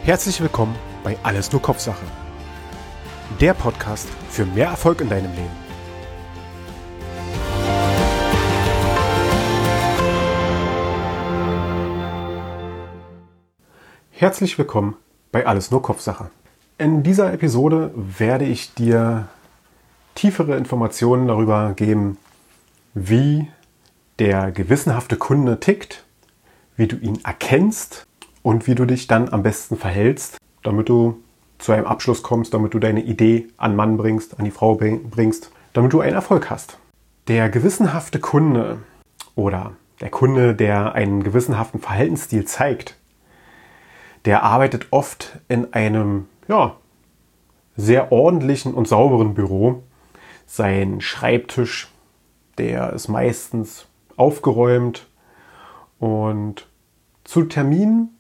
Herzlich willkommen bei Alles nur Kopfsache. Der Podcast für mehr Erfolg in deinem Leben. Herzlich willkommen bei Alles nur Kopfsache. In dieser Episode werde ich dir tiefere Informationen darüber geben, wie der gewissenhafte Kunde tickt, wie du ihn erkennst und wie du dich dann am besten verhältst, damit du zu einem Abschluss kommst, damit du deine Idee an Mann bringst, an die Frau bringst, damit du einen Erfolg hast. Der gewissenhafte Kunde oder der Kunde, der einen gewissenhaften Verhaltensstil zeigt, der arbeitet oft in einem sehr ordentlichen und sauberen Büro. Sein Schreibtisch, der ist meistens aufgeräumt und zu Terminen,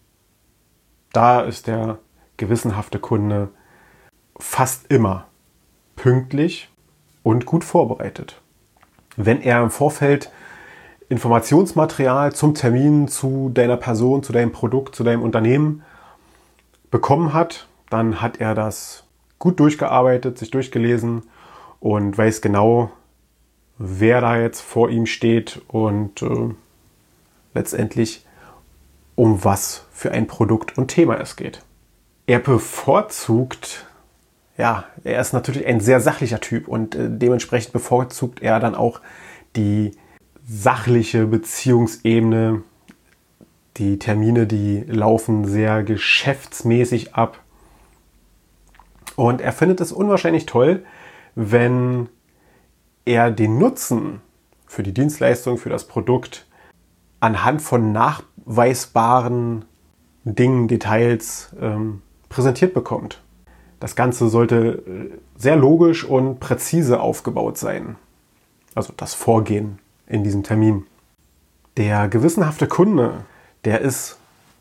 da ist der gewissenhafte Kunde fast immer pünktlich und gut vorbereitet. Wenn er im Vorfeld Informationsmaterial zum Termin, zu deiner Person, zu deinem Produkt, zu deinem Unternehmen bekommen hat, dann hat er das gut durchgearbeitet, sich durchgelesen und weiß genau, wer da jetzt vor ihm steht und letztendlich um was für ein Produkt und Thema es geht. Er bevorzugt, er ist natürlich ein sehr sachlicher Typ und dementsprechend bevorzugt er dann auch die sachliche Beziehungsebene. Die Termine, die laufen sehr geschäftsmäßig ab. Und er findet es unwahrscheinlich toll, wenn er den Nutzen für die Dienstleistung, für das Produkt anhand von nachweisbaren Dingen, Details präsentiert bekommt. Das Ganze sollte sehr logisch und präzise aufgebaut sein. Also das Vorgehen in diesem Termin. Der gewissenhafte Kunde, der ist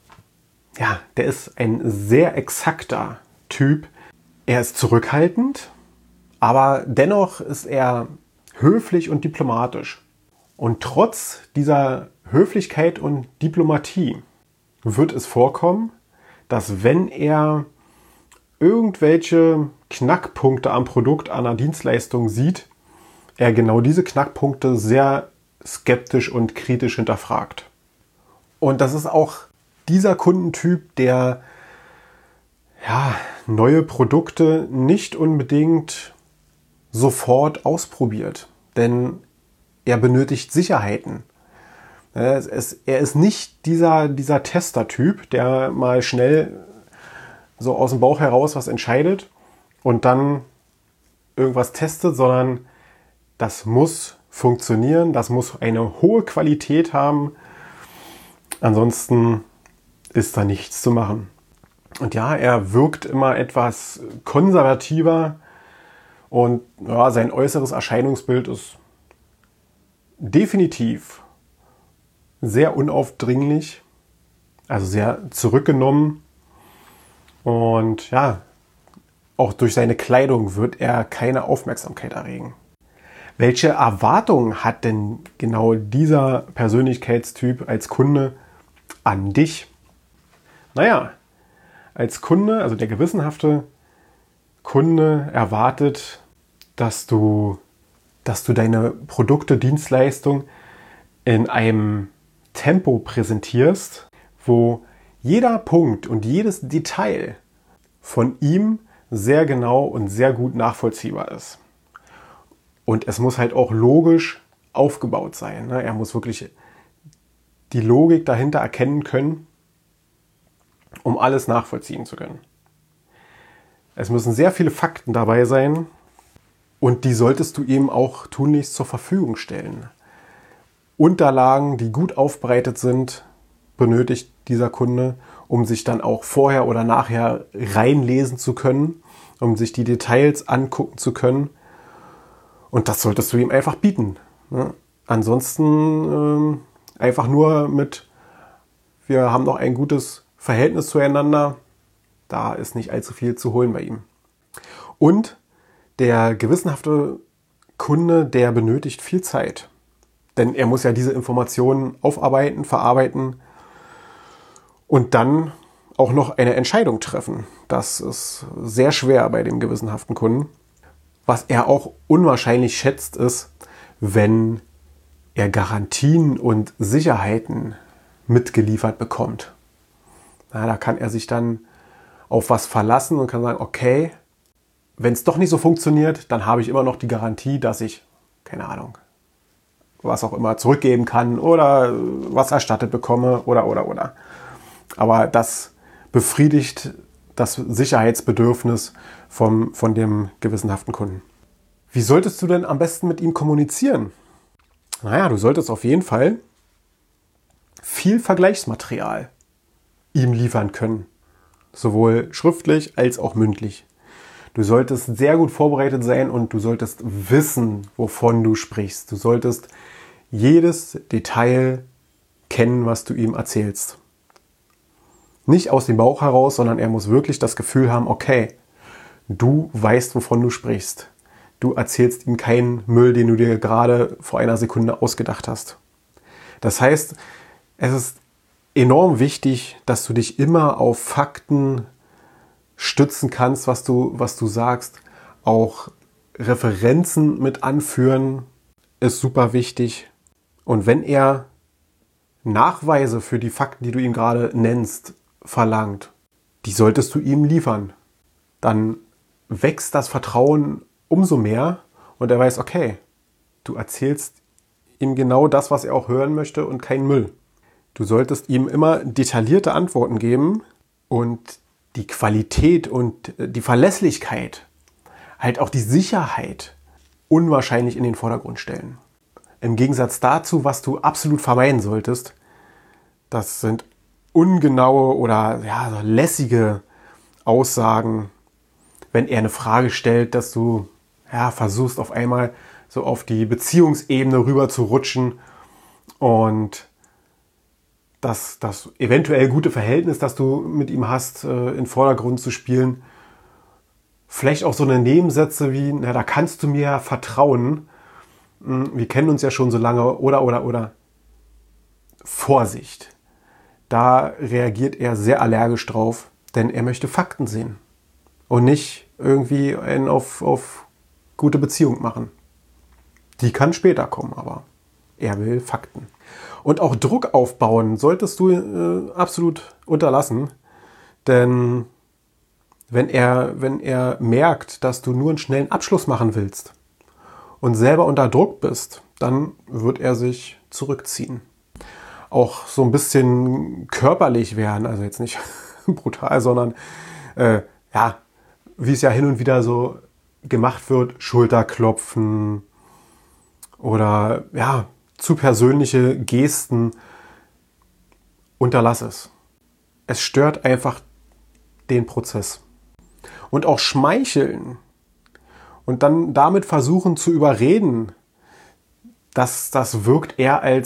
ein sehr exakter Typ. Er ist zurückhaltend, aber dennoch ist er höflich und diplomatisch. Und trotz dieser Höflichkeit und Diplomatie wird es vorkommen, dass wenn er irgendwelche Knackpunkte am Produkt, an einer Dienstleistung sieht, er genau diese Knackpunkte sehr skeptisch und kritisch hinterfragt. Und das ist auch dieser Kundentyp, der neue Produkte nicht unbedingt sofort ausprobiert, denn er benötigt Sicherheiten. Er ist nicht dieser Tester-Typ, der mal schnell so aus dem Bauch heraus was entscheidet und dann irgendwas testet, sondern das muss funktionieren, das muss eine hohe Qualität haben, ansonsten ist da nichts zu machen. Und er wirkt immer etwas konservativer und sein äußeres Erscheinungsbild ist definitiv sehr unaufdringlich, also sehr zurückgenommen und auch durch seine Kleidung wird er keine Aufmerksamkeit erregen. Welche Erwartungen hat denn genau dieser Persönlichkeitstyp als Kunde an dich? Als Kunde, also der gewissenhafte Kunde erwartet, dass du deine Produkte, Dienstleistung in einem Tempo präsentierst, wo jeder Punkt und jedes Detail von ihm sehr genau und sehr gut nachvollziehbar ist. Und es muss halt auch logisch aufgebaut sein. Er muss wirklich die Logik dahinter erkennen können, um alles nachvollziehen zu können. Es müssen sehr viele Fakten dabei sein und die solltest du ihm auch tunlichst zur Verfügung stellen. Unterlagen, die gut aufbereitet sind, benötigt dieser Kunde, um sich dann auch vorher oder nachher reinlesen zu können, um sich die Details angucken zu können. Und das solltest du ihm einfach bieten. Ansonsten einfach nur wir haben noch ein gutes Verhältnis zueinander, da ist nicht allzu viel zu holen bei ihm. Und der gewissenhafte Kunde, der benötigt viel Zeit. Denn er muss ja diese Informationen aufarbeiten, verarbeiten und dann auch noch eine Entscheidung treffen. Das ist sehr schwer bei dem gewissenhaften Kunden. Was er auch unwahrscheinlich schätzt, ist, wenn er Garantien und Sicherheiten mitgeliefert bekommt. Da kann er sich dann auf was verlassen und kann sagen, okay, wenn es doch nicht so funktioniert, dann habe ich immer noch die Garantie, dass ich, keine Ahnung, was auch immer zurückgeben kann oder was erstattet bekomme oder. Aber das befriedigt das Sicherheitsbedürfnis von dem gewissenhaften Kunden. Wie solltest du denn am besten mit ihm kommunizieren? Naja, du solltest auf jeden Fall viel Vergleichsmaterial ihm liefern können. Sowohl schriftlich als auch mündlich. Du solltest sehr gut vorbereitet sein und du solltest wissen, wovon du sprichst. Du solltest jedes Detail kennen, was du ihm erzählst. Nicht aus dem Bauch heraus, sondern er muss wirklich das Gefühl haben, okay, du weißt, wovon du sprichst. Du erzählst ihm keinen Müll, den du dir gerade vor einer Sekunde ausgedacht hast. Das heißt, es ist enorm wichtig, dass du dich immer auf Fakten stützen kannst, was du sagst. Auch Referenzen mit anführen ist super wichtig. Und wenn er Nachweise für die Fakten, die du ihm gerade nennst, verlangt, die solltest du ihm liefern. Dann wächst das Vertrauen umso mehr und er weiß, okay, du erzählst ihm genau das, was er auch hören möchte und kein Müll. Du solltest ihm immer detaillierte Antworten geben und die Qualität und die Verlässlichkeit, halt auch die Sicherheit unwahrscheinlich in den Vordergrund stellen. Im Gegensatz dazu, was du absolut vermeiden solltest, das sind ungenaue oder so lässige Aussagen, wenn er eine Frage stellt, dass du versuchst auf einmal so auf die Beziehungsebene rüber zu rutschen und das eventuell gute Verhältnis, das du mit ihm hast, in den Vordergrund zu spielen. Vielleicht auch so eine Nebensätze wie, da kannst du mir vertrauen, wir kennen uns ja schon so lange oder. Vorsicht, da reagiert er sehr allergisch drauf, denn er möchte Fakten sehen und nicht irgendwie einen auf gute Beziehung machen. Die kann später kommen, aber er will Fakten. Und auch Druck aufbauen solltest du absolut unterlassen, denn wenn er merkt, dass du nur einen schnellen Abschluss machen willst und selber unter Druck bist, dann wird er sich zurückziehen. Auch so ein bisschen körperlich werden, also jetzt nicht brutal, sondern wie es ja hin und wieder so gemacht wird, Schulterklopfen oder zu persönliche Gesten, unterlass es. Es stört einfach den Prozess. Und auch schmeicheln und dann damit versuchen zu überreden, das wirkt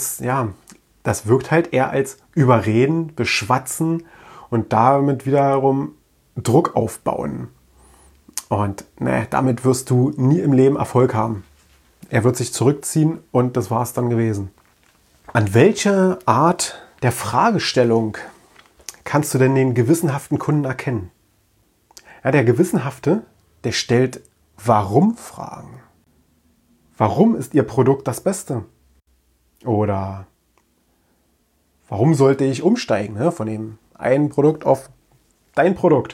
halt eher als Überreden, Beschwatzen und damit wiederum Druck aufbauen. Und damit wirst du nie im Leben Erfolg haben. Er wird sich zurückziehen und das war es dann gewesen. An welche Art der Fragestellung kannst du denn den gewissenhaften Kunden erkennen? Ja, der Gewissenhafte, der stellt Warum-Fragen. Warum ist Ihr Produkt das Beste? Oder warum sollte ich umsteigen von dem einen Produkt auf dein Produkt?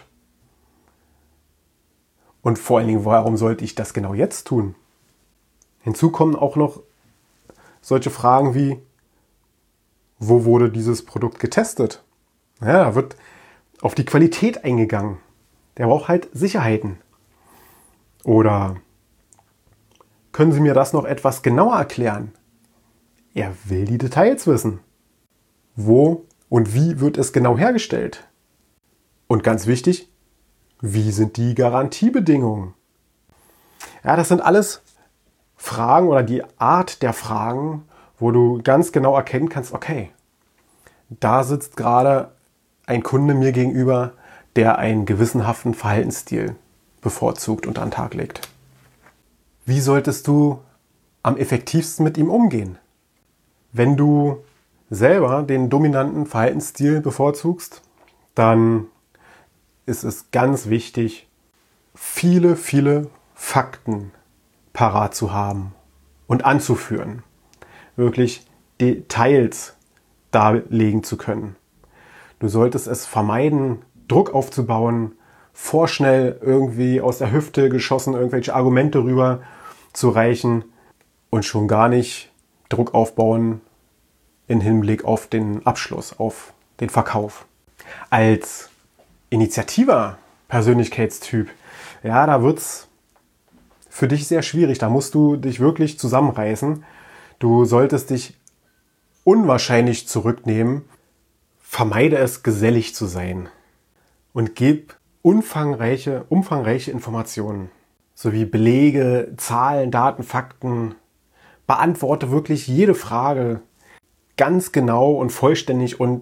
Und vor allen Dingen, warum sollte ich das genau jetzt tun? Hinzu kommen auch noch solche Fragen wie, wo wurde dieses Produkt getestet? Ja, da wird auf die Qualität eingegangen. Der braucht halt Sicherheiten. Oder können Sie mir das noch etwas genauer erklären? Er will die Details wissen. Wo und wie wird es genau hergestellt? Und ganz wichtig, wie sind die Garantiebedingungen? Ja, das sind alles Fragen oder die Art der Fragen, wo du ganz genau erkennen kannst, okay, da sitzt gerade ein Kunde mir gegenüber, der einen gewissenhaften Verhaltensstil bevorzugt und an den Tag legt. Wie solltest du am effektivsten mit ihm umgehen? Wenn du selber den dominanten Verhaltensstil bevorzugst, dann ist es ganz wichtig, viele Fakten parat zu haben und anzuführen. Wirklich Details darlegen zu können. Du solltest es vermeiden, Druck aufzubauen, vorschnell irgendwie aus der Hüfte geschossen irgendwelche Argumente rüber zu reichen und schon gar nicht Druck aufbauen im Hinblick auf den Abschluss, auf den Verkauf. Als initiativer Persönlichkeitstyp, ja, da wird's für dich sehr schwierig. Da musst du dich wirklich zusammenreißen. Du solltest dich unwahrscheinlich zurücknehmen. Vermeide es, gesellig zu sein. Und gib umfangreiche Informationen sowie Belege, Zahlen, Daten, Fakten. Beantworte wirklich jede Frage ganz genau und vollständig und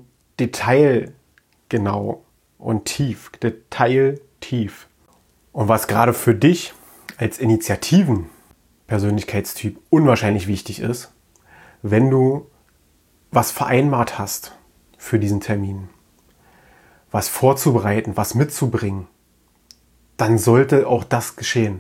detailgenau und tief. Detailtief. Und was gerade für dich als Initiativen-Persönlichkeitstyp unwahrscheinlich wichtig ist, wenn du was vereinbart hast für diesen Termin, was vorzubereiten, was mitzubringen, dann sollte auch das geschehen.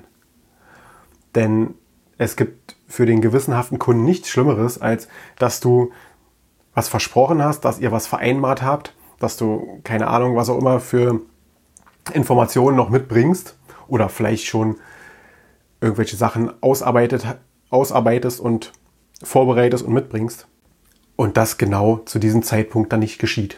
Denn es gibt für den gewissenhaften Kunden nichts Schlimmeres, als dass du was versprochen hast, dass ihr was vereinbart habt, dass du, keine Ahnung, was auch immer für Informationen noch mitbringst oder vielleicht schon irgendwelche Sachen ausarbeitest und vorbereitest und mitbringst und das genau zu diesem Zeitpunkt dann nicht geschieht.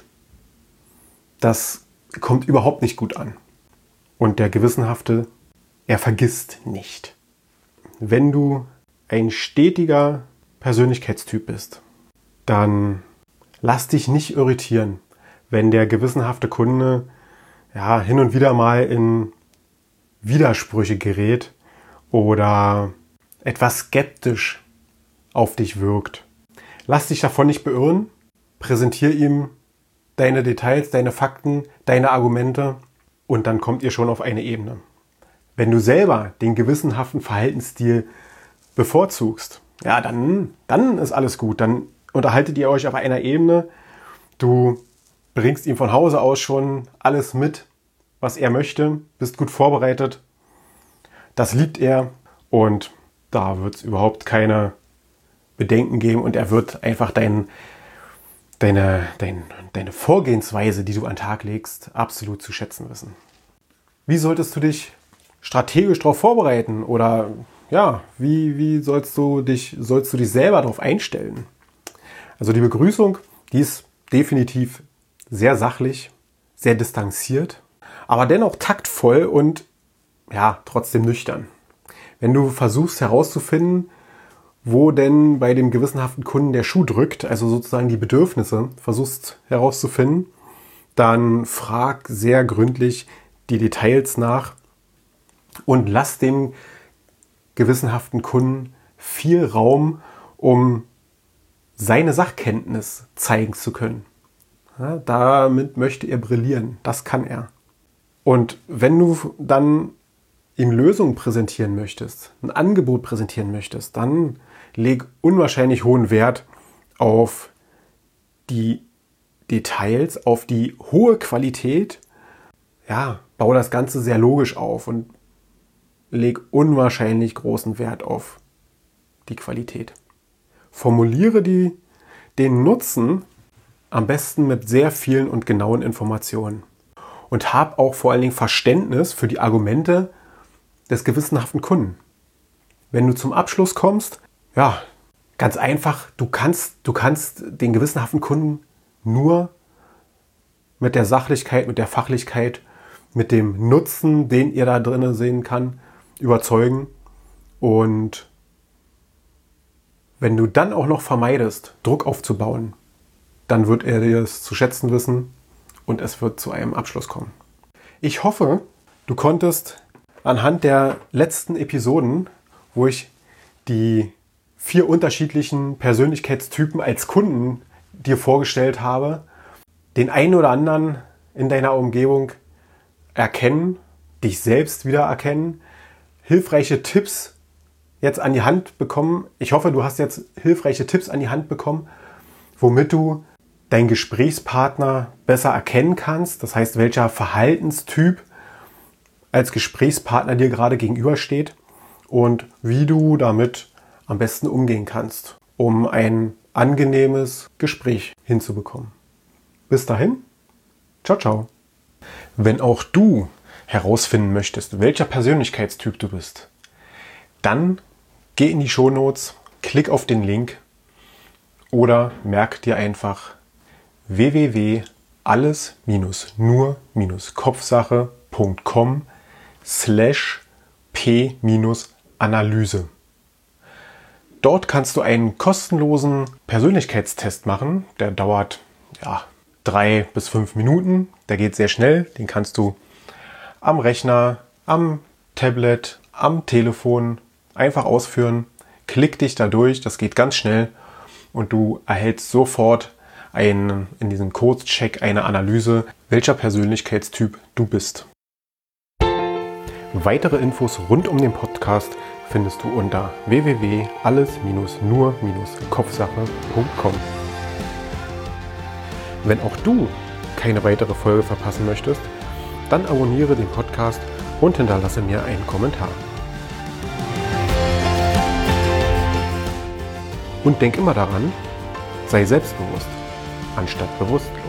Das kommt überhaupt nicht gut an. Und der Gewissenhafte, er vergisst nicht. Wenn du ein stetiger Persönlichkeitstyp bist, dann lass dich nicht irritieren, wenn der gewissenhafte Kunde hin und wieder mal in Widersprüche gerät oder etwas skeptisch auf dich wirkt. Lass dich davon nicht beirren, präsentier ihm deine Details, deine Fakten, deine Argumente und dann kommt ihr schon auf eine Ebene. Wenn du selber den gewissenhaften Verhaltensstil bevorzugst, dann ist alles gut. Dann unterhaltet ihr euch auf einer Ebene. Du bringst ihm von Hause aus schon alles mit, was er möchte, bist gut vorbereitet. Das liebt er und da wird es überhaupt keine Bedenken geben und er wird einfach deine Vorgehensweise, die du an den Tag legst, absolut zu schätzen wissen. Wie solltest du dich strategisch darauf vorbereiten oder wie sollst du dich selber darauf einstellen? Also die Begrüßung, die ist definitiv sehr sachlich, sehr distanziert, aber dennoch taktvoll und trotzdem nüchtern. Wenn du versuchst herauszufinden, wo denn bei dem gewissenhaften Kunden der Schuh drückt, also sozusagen die Bedürfnisse versuchst herauszufinden, dann frag sehr gründlich die Details nach und lass dem gewissenhaften Kunden viel Raum, um seine Sachkenntnis zeigen zu können. Ja, damit möchte er brillieren, das kann er. Und wenn du dann ihm Lösungen präsentieren möchtest, ein Angebot präsentieren möchtest, dann leg unwahrscheinlich hohen Wert auf die Details, auf die hohe Qualität. Bau das Ganze sehr logisch auf und leg unwahrscheinlich großen Wert auf die Qualität. Formuliere den Nutzen am besten mit sehr vielen und genauen Informationen. Und hab auch vor allen Dingen Verständnis für die Argumente des gewissenhaften Kunden. Wenn du zum Abschluss kommst, ganz einfach, du kannst den gewissenhaften Kunden nur mit der Sachlichkeit, mit der Fachlichkeit, mit dem Nutzen, den ihr da drin sehen kann, überzeugen. Und wenn du dann auch noch vermeidest, Druck aufzubauen, dann wird er dir es zu schätzen wissen und es wird zu einem Abschluss kommen. Ich hoffe, du konntest anhand der letzten Episoden, wo ich die 4 unterschiedlichen Persönlichkeitstypen als Kunden dir vorgestellt habe, den einen oder anderen in deiner Umgebung erkennen, dich selbst wieder erkennen, hilfreiche Tipps jetzt an die Hand bekommen. Ich hoffe, du hast jetzt hilfreiche Tipps an die Hand bekommen, womit du deinen Gesprächspartner besser erkennen kannst. Das heißt, welcher Verhaltenstyp als Gesprächspartner dir gerade gegenübersteht und wie du damit am besten umgehen kannst, um ein angenehmes Gespräch hinzubekommen. Bis dahin, ciao, ciao. Wenn auch du herausfinden möchtest, welcher Persönlichkeitstyp du bist, dann geh in die Shownotes, klick auf den Link oder merk dir einfach www.alles-nur-kopfsache.com/p-Analyse. Dort kannst du einen kostenlosen Persönlichkeitstest machen. Der dauert 3 bis 5 Minuten. Der geht sehr schnell. Den kannst du am Rechner, am Tablet, am Telefon einfach ausführen. Klick dich da durch. Das geht ganz schnell. Und du erhältst sofort in diesem Kurzcheck eine Analyse, welcher Persönlichkeitstyp du bist. Weitere Infos rund um den Podcast findest du unter www.alles-nur-kopfsache.com. Wenn auch du keine weitere Folge verpassen möchtest, dann abonniere den Podcast und hinterlasse mir einen Kommentar. Und denk immer daran, sei selbstbewusst, anstatt bewusstlos.